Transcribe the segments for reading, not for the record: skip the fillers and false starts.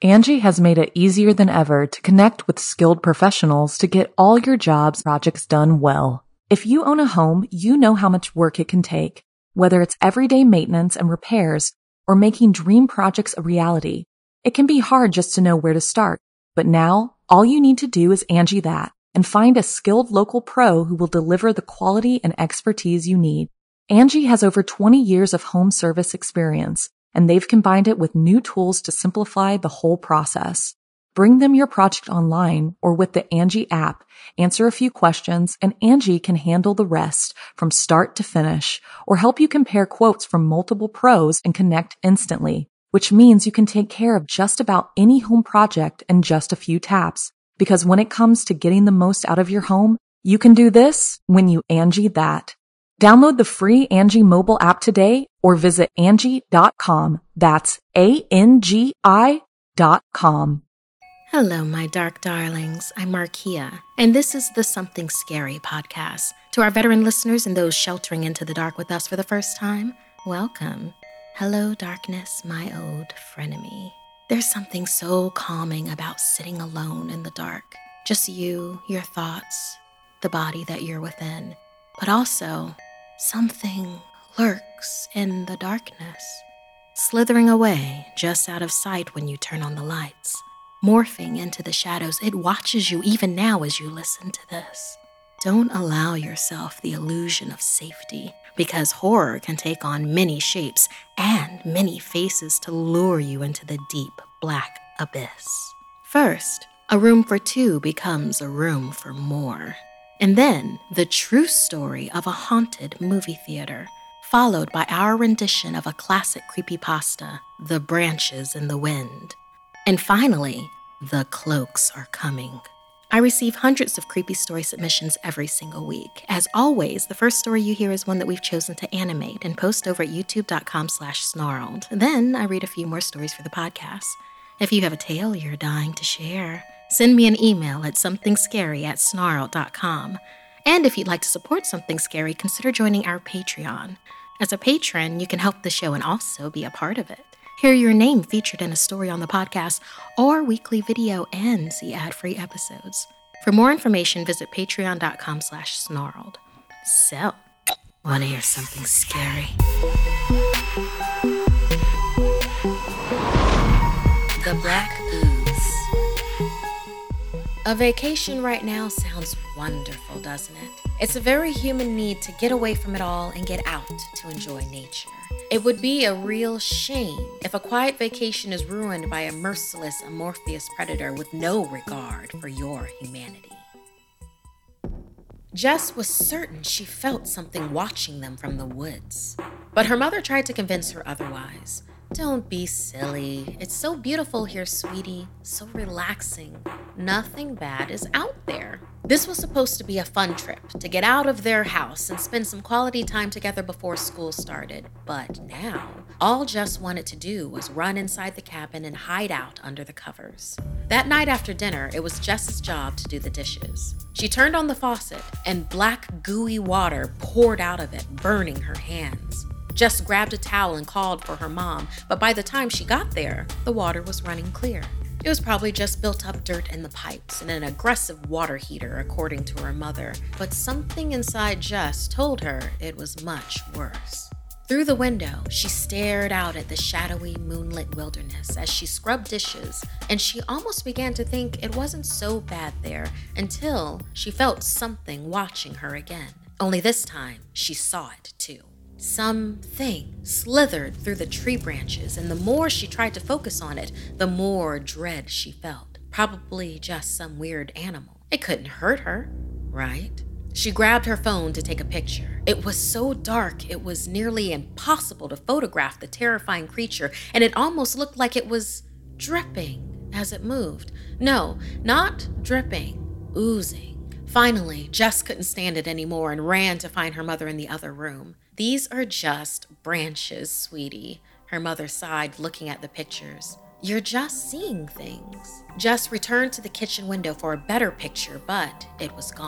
Angie has made it easier than ever to connect with skilled professionals to get all your jobs projects done well. If you own a home, you know how much work it can take, whether it's everyday maintenance and repairs or making dream projects a reality. It can be hard just to know where to start, but now all you need to do is Angie that and find a skilled local pro who will deliver the quality and expertise you need. Angie has over 20 years of home service experience, and they've combined it with new tools to simplify the whole process. Bring them your project online or with the Angie app, answer a few questions, and Angie can handle the rest from start to finish or help you compare quotes from multiple pros and connect instantly, which means you can take care of just about any home project in just a few taps. Because when it comes to getting the most out of your home, you can do this when you Angie that. Download the free Angie mobile app today or visit Angie.com. That's ANGI.com. Hello, my dark darlings. I'm Markia, and this is the Something Scary podcast. To our veteran listeners and those sheltering into the dark with us for the first time, welcome. Hello, darkness, my old frenemy. There's something so calming about sitting alone in the dark. Just you, your thoughts, the body that you're within. But also, something lurks in the darkness, slithering away just out of sight when you turn on the lights. Morphing into the shadows, it watches you even now as you listen to this. Don't allow yourself the illusion of safety, because horror can take on many shapes and many faces to lure you into the deep, black abyss. First, a room for two becomes a room for more. And then, the true story of a haunted movie theater, followed by our rendition of a classic creepypasta, The Branches in the Wind. And finally, The Cloaks Are Coming. I receive hundreds of creepy story submissions every single week. As always, the first story you hear is one that we've chosen to animate and post over at youtube.com/snarled. Then I read a few more stories for the podcast. If you have a tale you're dying to share, send me an email at somethingscary@snarled.com. And if you'd like to support Something Scary, consider joining our Patreon. As a patron, you can help the show and also be a part of it. Hear your name featured in a story on the podcast or weekly video and see ad-free episodes. For more information, visit patreon.com/snarled. So, want to hear something scary? The Black Ooze. A vacation right now sounds wonderful, doesn't it? It's a very human need to get away from it all and get out to enjoy nature. It would be a real shame if a quiet vacation is ruined by a merciless, amorphous predator with no regard for your humanity. Jess was certain she felt something watching them from the woods, but her mother tried to convince her otherwise. Don't be silly. It's so beautiful here, sweetie. So relaxing. Nothing bad is out there. This was supposed to be a fun trip, to get out of their house and spend some quality time together before school started. But now, all Jess wanted to do was run inside the cabin and hide out under the covers. That night after dinner, it was Jess's job to do the dishes. She turned on the faucet, and black, gooey water poured out of it, burning her hands. Jess grabbed a towel and called for her mom, but by the time she got there, the water was running clear. It was probably just built up dirt in the pipes and an aggressive water heater, according to her mother, but something inside Jess told her it was much worse. Through the window, she stared out at the shadowy, moonlit wilderness as she scrubbed dishes, and she almost began to think it wasn't so bad there until she felt something watching her again. Only this time, she saw it too. Something slithered through the tree branches, and the more she tried to focus on it, the more dread she felt. Probably just some weird animal. It couldn't hurt her, right? She grabbed her phone to take a picture. It was so dark, it was nearly impossible to photograph the terrifying creature, and it almost looked like it was dripping as it moved. No, not dripping, oozing. Finally, Jess couldn't stand it anymore and ran to find her mother in the other room. "These are just branches, sweetie," her mother sighed, looking at the pictures. "You're just seeing things." Jess returned to the kitchen window for a better picture, but it was gone.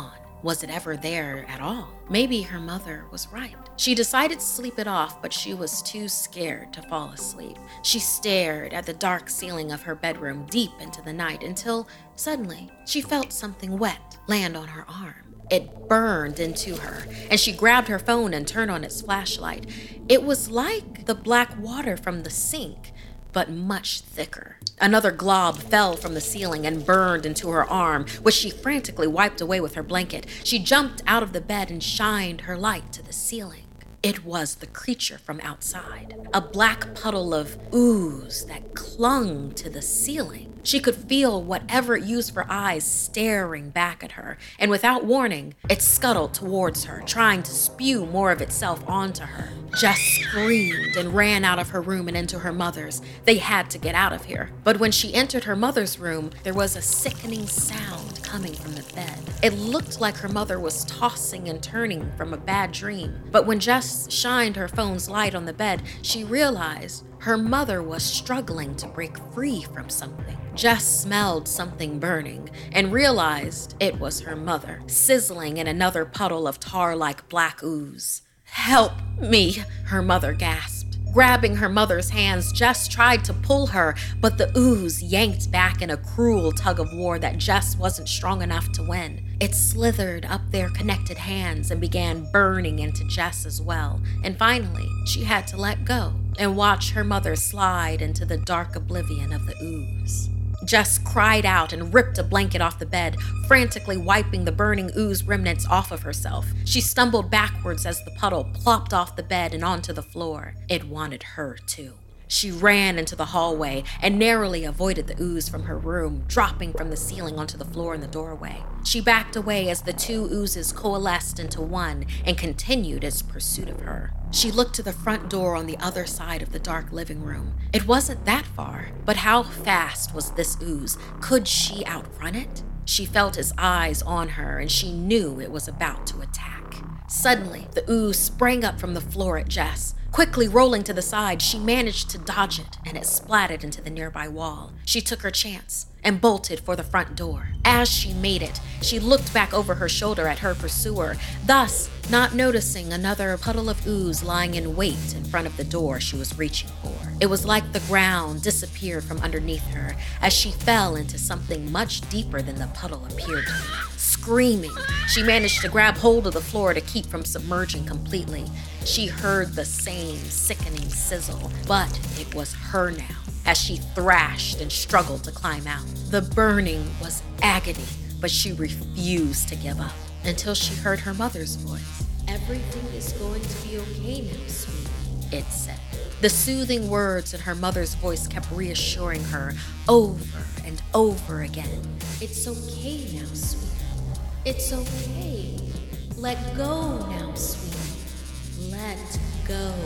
Was it ever there at all? Maybe her mother was right. She decided to sleep it off, but she was too scared to fall asleep. She stared at the dark ceiling of her bedroom deep into the night until suddenly she felt something wet land on her arm. It burned into her, and she grabbed her phone and turned on its flashlight. It was like the black water from the sink, but much thicker. Another glob fell from the ceiling and burned into her arm, which she frantically wiped away with her blanket. She jumped out of the bed and shined her light to the ceiling. It was the creature from outside, a black puddle of ooze that clung to the ceiling. She could feel whatever it used for eyes staring back at her, and without warning, it scuttled towards her, trying to spew more of itself onto her. Jess screamed and ran out of her room and into her mother's. They had to get out of here. But when she entered her mother's room, there was a sickening sound coming from the bed. It looked like her mother was tossing and turning from a bad dream. But when Jess shined her phone's light on the bed, she realized her mother was struggling to break free from something. Jess smelled something burning and realized it was her mother, sizzling in another puddle of tar-like black ooze. "Help me," her mother gasped. Grabbing her mother's hands, Jess tried to pull her, but the ooze yanked back in a cruel tug of war that Jess wasn't strong enough to win. It slithered up their connected hands and began burning into Jess as well. And finally, she had to let go and watch her mother slide into the dark oblivion of the ooze. Jess cried out and ripped a blanket off the bed, frantically wiping the burning ooze remnants off of herself. She stumbled backwards as the puddle plopped off the bed and onto the floor. It wanted her too. She ran into the hallway and narrowly avoided the ooze from her room, dropping from the ceiling onto the floor in the doorway. She backed away as the two oozes coalesced into one and continued its pursuit of her. She looked to the front door on the other side of the dark living room. It wasn't that far, but how fast was this ooze? Could she outrun it? She felt its eyes on her, and she knew it was about to attack. Suddenly, the ooze sprang up from the floor at Jess. Quickly rolling to the side, she managed to dodge it, and it splatted into the nearby wall. She took her chance and bolted for the front door. As she made it, she looked back over her shoulder at her pursuer, thus not noticing another puddle of ooze lying in wait in front of the door she was reaching for. It was like the ground disappeared from underneath her as she fell into something much deeper than the puddle appeared to be. Screaming, she managed to grab hold of the floor to keep from submerging completely. She heard the same sickening sizzle, but it was her now as she thrashed and struggled to climb out. The burning was agony, but she refused to give up until she heard her mother's voice. "Everything is going to be okay now, sweetie," it said. The soothing words in her mother's voice kept reassuring her over and over again. "It's okay now, sweetie. It's okay. Let go now, sweetie. Let go."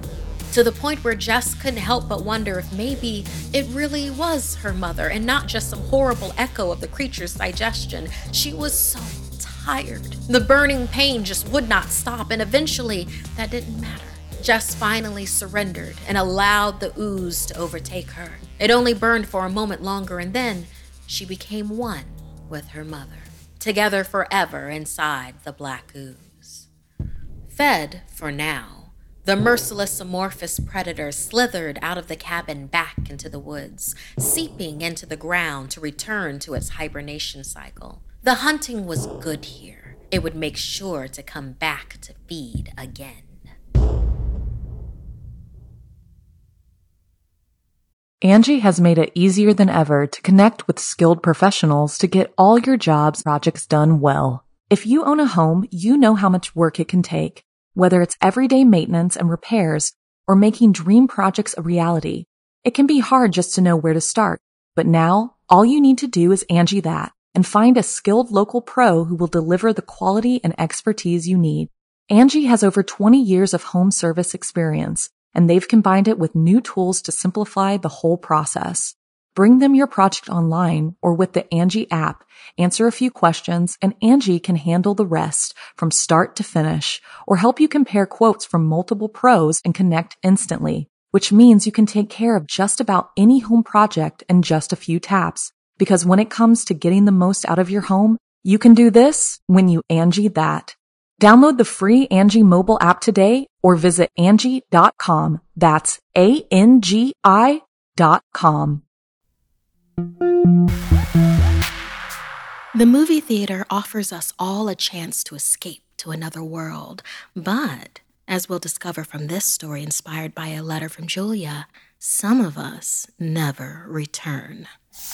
To the point where Jess couldn't help but wonder if maybe it really was her mother and not just some horrible echo of the creature's digestion. She was so tired. The burning pain just would not stop, and eventually that didn't matter. Jess finally surrendered and allowed the ooze to overtake her. It only burned for a moment longer, and then she became one with her mother, together forever inside the black ooze. Fed for now, the merciless amorphous predator slithered out of the cabin back into the woods, seeping into the ground to return to its hibernation cycle. The hunting was good here. It would make sure to come back to feed again. Angie has made it easier than ever to connect with skilled professionals to get all your jobs projects done well. If you own a home, you know how much work it can take. Whether it's everyday maintenance and repairs or making dream projects a reality, it can be hard just to know where to start. But now, all you need to do is Angie that and find a skilled local pro who will deliver the quality and expertise you need. Angie has over 20 years of home service experience, and they've combined it with new tools to simplify the whole process. Bring them your project online or with the Angie app, answer a few questions, and Angie can handle the rest from start to finish, or help you compare quotes from multiple pros and connect instantly, which means you can take care of just about any home project in just a few taps. Because when it comes to getting the most out of your home, You can do this when you Angie that. Download the free Angie mobile app today or visit Angie.com. That's ANGI.com. The movie theater offers us all a chance to escape to another world, but as we'll discover from this story inspired by a letter from Julia, some of us never return.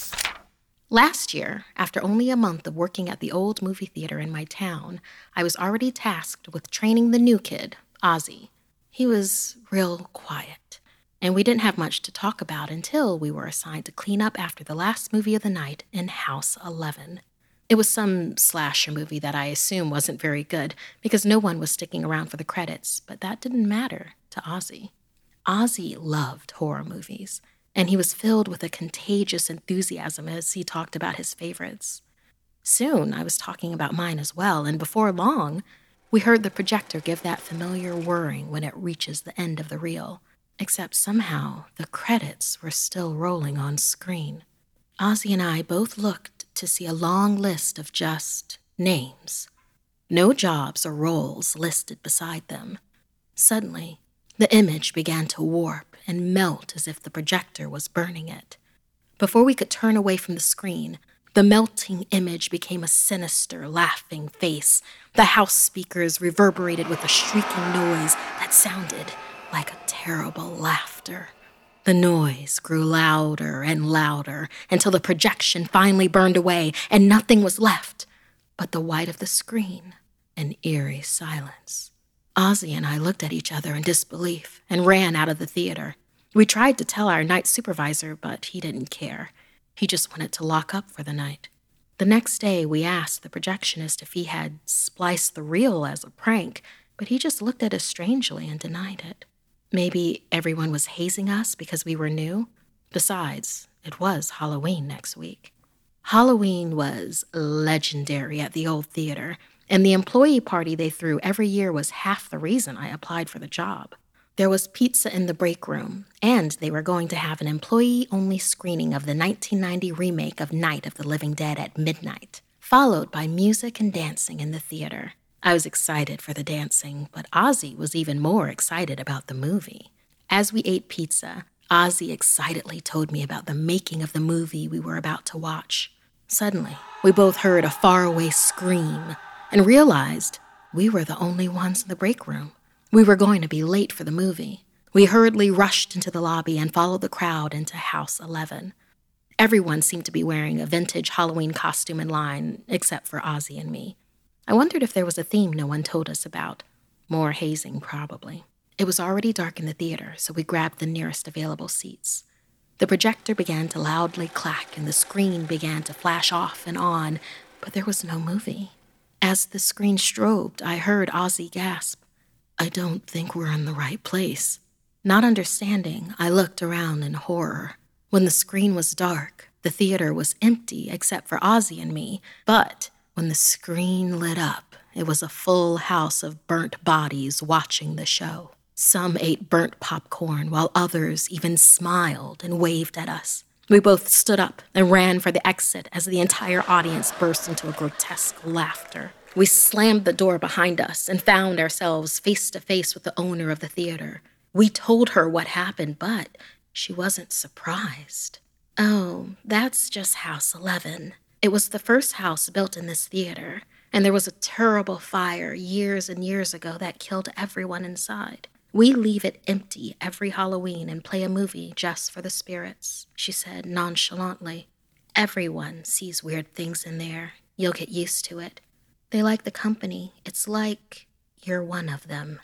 Last year, after only a month of working at the old movie theater in my town, I was already tasked with training the new kid, Ozzy. He was real quiet, and we didn't have much to talk about until we were assigned to clean up after the last movie of the night in House 11. It was some slasher movie that I assume wasn't very good because no one was sticking around for the credits, but that didn't matter to Ozzy. Ozzy loved horror movies, and he was filled with a contagious enthusiasm as he talked about his favorites. Soon, I was talking about mine as well, and before long, we heard the projector give that familiar whirring when it reaches the end of the reel, except somehow the credits were still rolling on screen. Ozzy and I both looked to see a long list of just names. No jobs or roles listed beside them. Suddenly, the image began to warp and melt as if the projector was burning it. Before we could turn away from the screen, the melting image became a sinister, laughing face. The house speakers reverberated with a shrieking noise that sounded like a terrible laughter. The noise grew louder and louder until the projection finally burned away and nothing was left but the white of the screen and eerie silence. Ozzy and I looked at each other in disbelief and ran out of the theater. We tried to tell our night supervisor, but he didn't care. He just wanted to lock up for the night. The next day, we asked the projectionist if he had spliced the reel as a prank, but he just looked at us strangely and denied it. Maybe everyone was hazing us because we were new? Besides, it was Halloween next week. Halloween was legendary at the old theater, and the employee party they threw every year was half the reason I applied for the job. There was pizza in the break room, and they were going to have an employee-only screening of the 1990 remake of Night of the Living Dead at midnight, followed by music and dancing in the theater. I was excited for the dancing, but Ozzy was even more excited about the movie. As we ate pizza, Ozzy excitedly told me about the making of the movie we were about to watch. Suddenly, we both heard a faraway scream and realized we were the only ones in the break room. We were going to be late for the movie. We hurriedly rushed into the lobby and followed the crowd into House 11. Everyone seemed to be wearing a vintage Halloween costume in line, except for Ozzy and me. I wondered if there was a theme no one told us about. More hazing, probably. It was already dark in the theater, so we grabbed the nearest available seats. The projector began to loudly clack, and the screen began to flash off and on, but there was no movie. As the screen strobed, I heard Ozzy gasp, "I don't think we're in the right place." Not understanding, I looked around in horror. When the screen was dark, the theater was empty except for Ozzy and me, but when the screen lit up, it was a full house of burnt bodies watching the show. Some ate burnt popcorn, while others even smiled and waved at us. We both stood up and ran for the exit as the entire audience burst into a grotesque laughter. We slammed the door behind us and found ourselves face to face with the owner of the theater. We told her what happened, but she wasn't surprised. "Oh, that's just House 11. It was the first house built in this theater, and there was a terrible fire years and years ago that killed everyone inside. We leave it empty every Halloween and play a movie just for the spirits," she said nonchalantly. "Everyone sees weird things in there. You'll get used to it. They like the company. It's like you're one of them."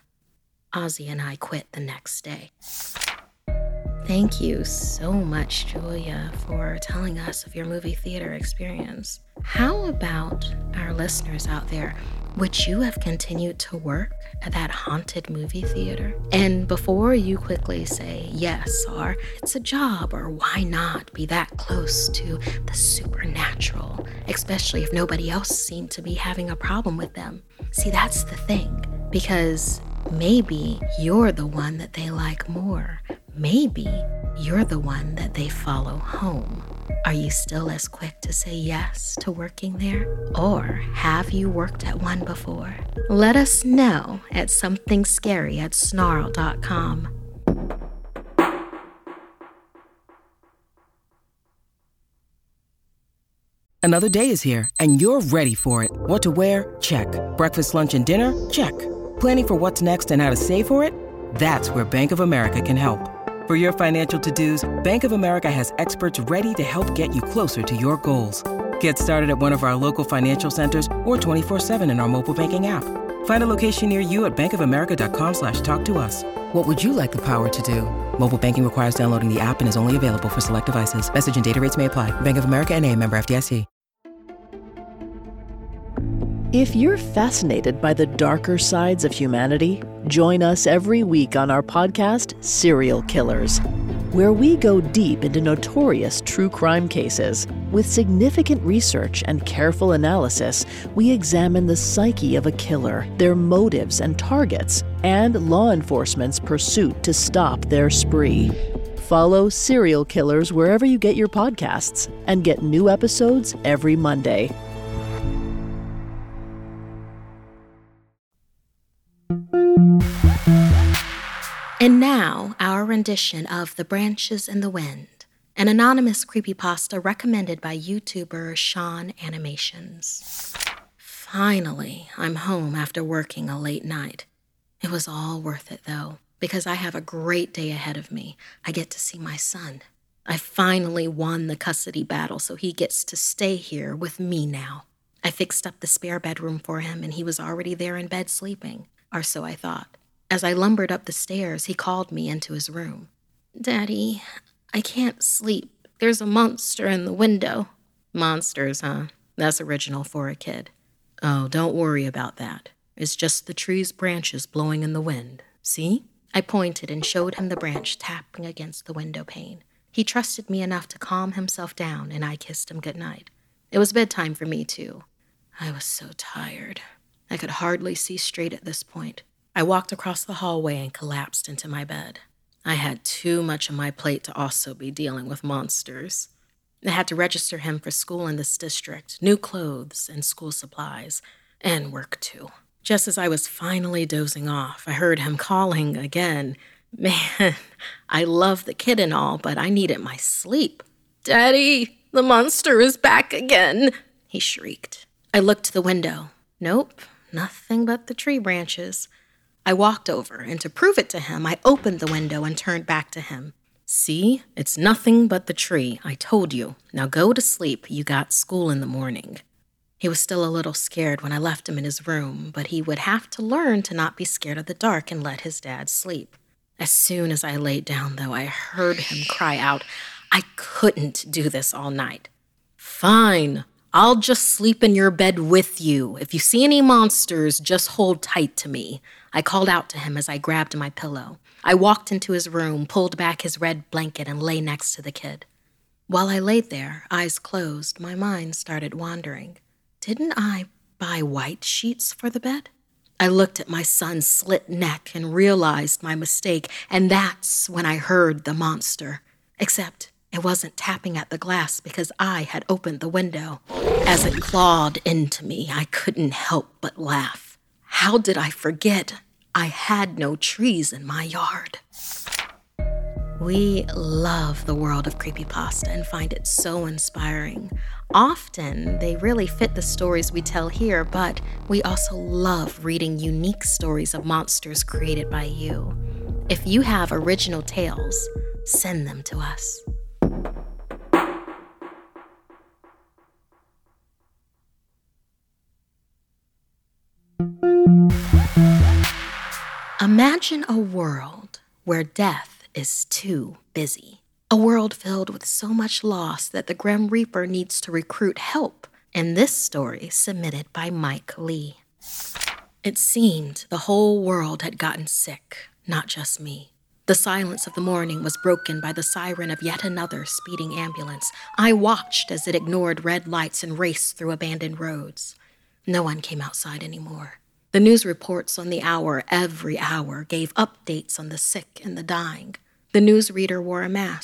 Ozzy and I quit the next day. Thank you so much, Julia, for telling us of your movie theater experience. How about our listeners out there? Would you have continued to work at that haunted movie theater? And before you quickly say yes, or it's a job, or why not be that close to the supernatural, especially if nobody else seemed to be having a problem with them. See, that's the thing, because maybe you're the one that they like more. Maybe you're the one that they follow home. Are you still as quick to say yes to working there? Or have you worked at one before? Let us know at somethingscary@snarl.com. Another day is here, and you're ready for it. What to wear? Check. Breakfast, lunch, and dinner? Check. Planning for what's next and how to save for it? That's where Bank of America can help. For your financial to-dos, Bank of America has experts ready to help get you closer to your goals. Get started at one of our local financial centers or 24/7 in our mobile banking app. Find a location near you at bankofamerica.com/talktous. What would you like the power to do? Mobile banking requires downloading the app and is only available for select devices. Message and data rates may apply. Bank of America N.A., member FDIC. If you're fascinated by the darker sides of humanity, join us every week on our podcast, Serial Killers, where we go deep into notorious true crime cases. With significant research and careful analysis, we examine the psyche of a killer, their motives and targets, and law enforcement's pursuit to stop their spree. Follow Serial Killers wherever you get your podcasts and get new episodes every Monday. And now, our rendition of The Branches in the Wind, an anonymous creepypasta recommended by YouTuber Sean Animations. Finally, I'm home after working a late night. It was all worth it, though, because I have a great day ahead of me. I get to see my son. I finally won the custody battle, so he gets to stay here with me now. I fixed up the spare bedroom for him, and he was already there in bed sleeping, or so I thought. As I lumbered up the stairs, he called me into his room. "Daddy, I can't sleep. There's a monster in the window." Monsters, huh? That's original for a kid. Oh, don't worry about that. It's just the tree's branches blowing in the wind. See? I pointed and showed him the branch tapping against the window pane. He trusted me enough to calm himself down, and I kissed him goodnight. It was bedtime for me, too. I was so tired. I could hardly see straight at this point. I walked across the hallway and collapsed into my bed. I had too much on my plate to also be dealing with monsters. I had to register him for school in this district, new clothes and school supplies, and work too. Just as I was finally dozing off, I heard him calling again. Man, I love the kid and all, but I needed my sleep. "Daddy, the monster is back again," he shrieked. I looked to the window. Nope, nothing but the tree branches. I walked over, and to prove it to him, I opened the window and turned back to him. "See, it's nothing but the tree. I told you. Now go to sleep. You got school in the morning." He was still a little scared when I left him in his room, but he would have to learn to not be scared of the dark and let his dad sleep. As soon as I laid down, though, I heard him cry out, "I couldn't do this all night." "Fine. I'll just sleep in your bed with you. If you see any monsters, just hold tight to me." I called out to him as I grabbed my pillow. I walked into his room, pulled back his red blanket, and lay next to the kid. While I laid there, eyes closed, my mind started wandering. Didn't I buy white sheets for the bed? I looked at my son's slit neck and realized my mistake, and that's when I heard the monster. Except it wasn't tapping at the glass because I had opened the window. As it clawed into me, I couldn't help but laugh. How did I forget I had no trees in my yard? We love the world of creepypasta and find it so inspiring. Often, they really fit the stories we tell here, but we also love reading unique stories of monsters created by you. If you have original tales, send them to us. Imagine a world where death is too busy. A world filled with so much loss that the Grim Reaper needs to recruit help. In this story, submitted by Mike Lee. It seemed the whole world had gotten sick, not just me. The silence of the morning was broken by the siren of yet another speeding ambulance. I watched as it ignored red lights and raced through abandoned roads. No one came outside anymore. The news reports on the hour every hour gave updates on the sick and the dying. The newsreader wore a mask.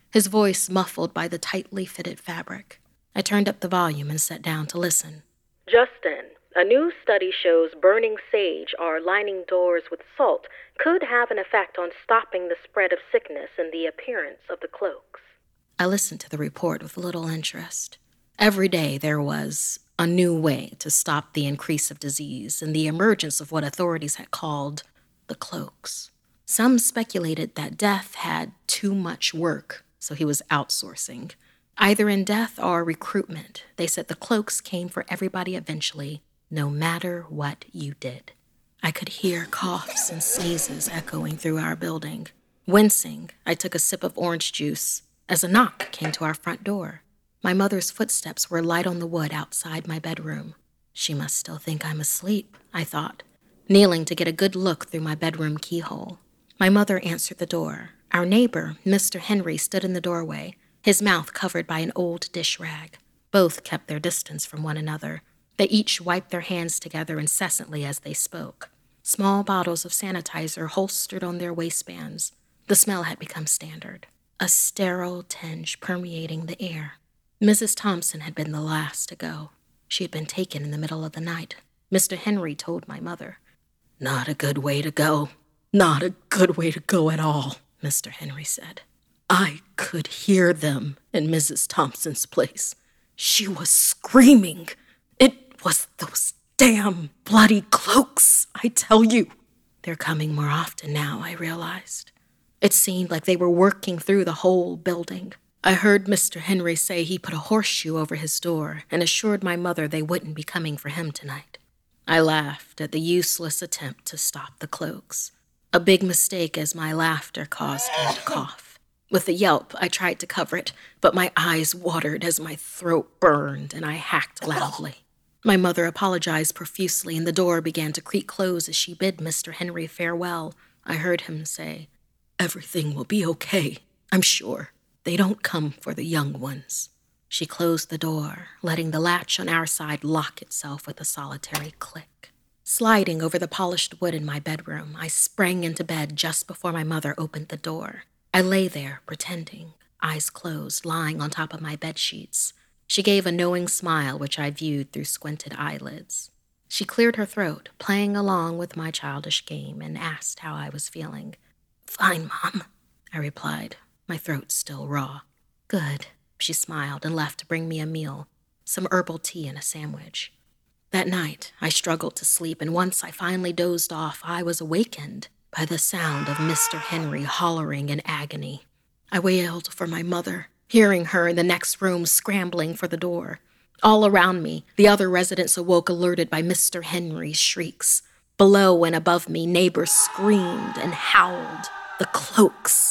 his voice muffled by the tightly fitted fabric. I turned up the volume and sat down to listen. Justin, a new study shows burning sage or lining doors with salt could have an effect on stopping the spread of sickness and the appearance of the cloaks. I listened to the report with little interest. Every day there was a new way to stop the increase of disease and the emergence of what authorities had called the cloaks. Some speculated that Death had too much work, so he was outsourcing. Either in death or recruitment, they said the cloaks came for everybody eventually, no matter what you did. I could hear coughs and sneezes echoing through our building. Wincing, I took a sip of orange juice as a knock came to our front door. My mother's footsteps were light on the wood outside my bedroom. She must still think I'm asleep, I thought, kneeling to get a good look through my bedroom keyhole. My mother answered the door. Our neighbor, Mr. Henry, stood in the doorway, his mouth covered by an old dish rag. Both kept their distance from one another. They each wiped their hands together incessantly as they spoke. Small bottles of sanitizer holstered on their waistbands. The smell had become standard, a sterile tinge permeating the air. Mrs. Thompson had been the last to go. She had been taken in the middle of the night. Mr. Henry told my mother. "Not a good way to go. Not a good way to go at all," Mr. Henry said. "I could hear them in Mrs. Thompson's place. She was screaming. It was those damn bloody cloaks, I tell you." They're coming more often now, I realized. It seemed like they were working through the whole building. I heard Mr. Henry say he put a horseshoe over his door and assured my mother they wouldn't be coming for him tonight. I laughed at the useless attempt to stop the cloaks. A big mistake as my laughter caused me to cough. With a yelp, I tried to cover it, but my eyes watered as my throat burned and I hacked loudly. My mother apologized profusely and the door began to creak close as she bid Mr. Henry farewell. I heard him say, "Everything will be okay, I'm sure. They don't come for the young ones." She closed the door, letting the latch on our side lock itself with a solitary click. Sliding over the polished wood in my bedroom, I sprang into bed just before my mother opened the door. I lay there, pretending, eyes closed, lying on top of my bedsheets. She gave a knowing smile, which I viewed through squinted eyelids. She cleared her throat, playing along with my childish game, and asked how I was feeling. "Fine, Mom," I replied, my throat still raw. "Good," she smiled and left to bring me a meal, some herbal tea and a sandwich. That night, I struggled to sleep, and once I finally dozed off, I was awakened by the sound of Mr. Henry hollering in agony. I wailed for my mother, hearing her in the next room scrambling for the door. All around me, the other residents awoke alerted by Mr. Henry's shrieks. Below and above me, neighbors screamed and howled. The cloaks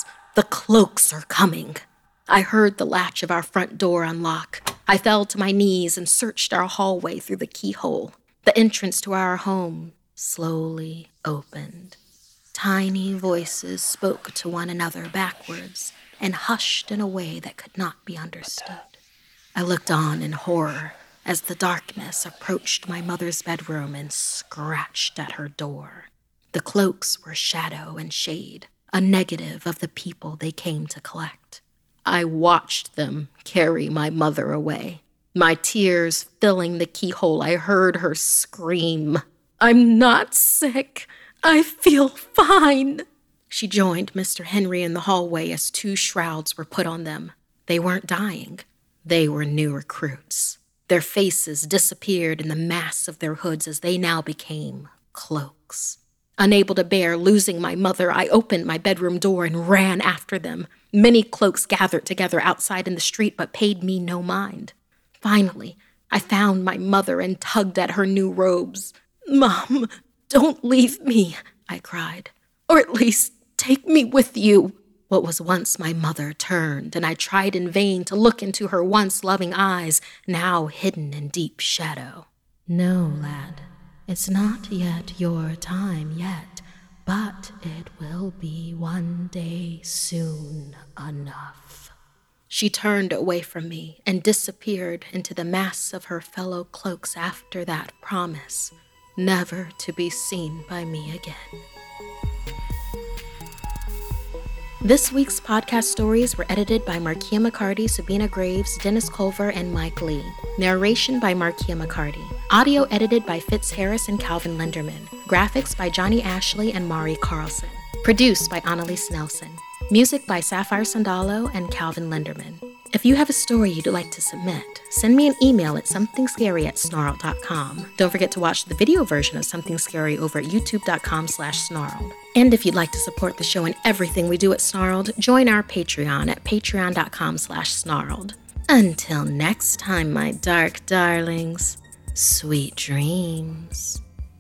are coming." I heard the latch of our front door unlock. I fell to my knees and searched our hallway through the keyhole. The entrance to our home slowly opened. Tiny voices spoke to one another backwards and hushed in a way that could not be understood. I looked on in horror as the darkness approached my mother's bedroom and scratched at her door. The cloaks were shadow and shade, a negative of the people they came to collect. I watched them carry my mother away. My tears filling the keyhole, I heard her scream, "I'm not sick. I feel fine." She joined Mr. Henry in the hallway as 2 shrouds were put on them. They weren't dying. They were new recruits. Their faces disappeared in the mass of their hoods as they now became cloaks. Unable to bear losing my mother, I opened my bedroom door and ran after them. Many cloaks gathered together outside in the street but paid me no mind. Finally, I found my mother and tugged at her new robes. "Mom, don't leave me," I cried. "Or at least take me with you." What was once my mother turned, and I tried in vain to look into her once loving eyes, now hidden in deep shadow. "No, lad. It's not yet your time yet, but it will be one day soon enough." She turned away from me and disappeared into the mass of her fellow cloaks after that promise, never to be seen by me again. This week's podcast stories were edited by Markia McCarty, Sabina Graves, Dennis Culver, and Mike Lee. Narration by Markia McCarty. Audio edited by Fitz Harris and Calvin Linderman. Graphics by Johnny Ashley and Mari Carlson. Produced by Annalise Nelson. Music by Sapphire Sandalo and Calvin Linderman. If you have a story you'd like to submit, send me an email at somethingscary@snarled.com. Don't forget to watch the video version of Something Scary over at youtube.com/snarled. And if you'd like to support the show and everything we do at Snarled, join our Patreon at patreon.com/snarled. Until next time, my dark darlings, sweet dreams.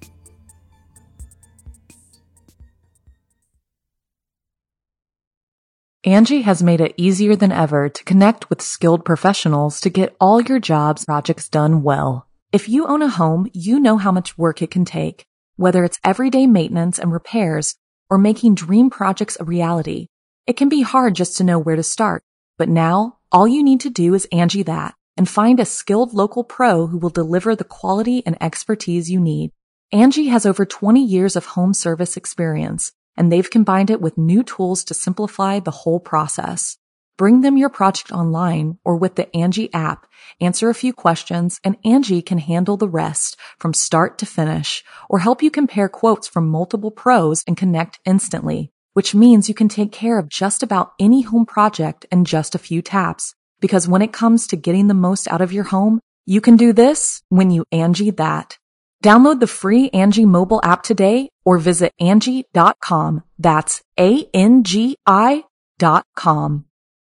Angie has made it easier than ever to connect with skilled professionals to get all your jobs projects done well. If you own a home, you know how much work it can take, whether it's everyday maintenance and repairs or making dream projects a reality. It can be hard just to know where to start, but now all you need to do is Angie that and find a skilled local pro who will deliver the quality and expertise you need. Angie has over 20 years of home service experience, and they've combined it with new tools to simplify the whole process. Bring them your project online or with the Angie app, answer a few questions, and Angie can handle the rest from start to finish, or help you compare quotes from multiple pros and connect instantly, which means you can take care of just about any home project in just a few taps. Because when it comes to getting the most out of your home, you can do this when you Angie that. Download the free Angie mobile app today or visit Angie.com. That's ANGI.com.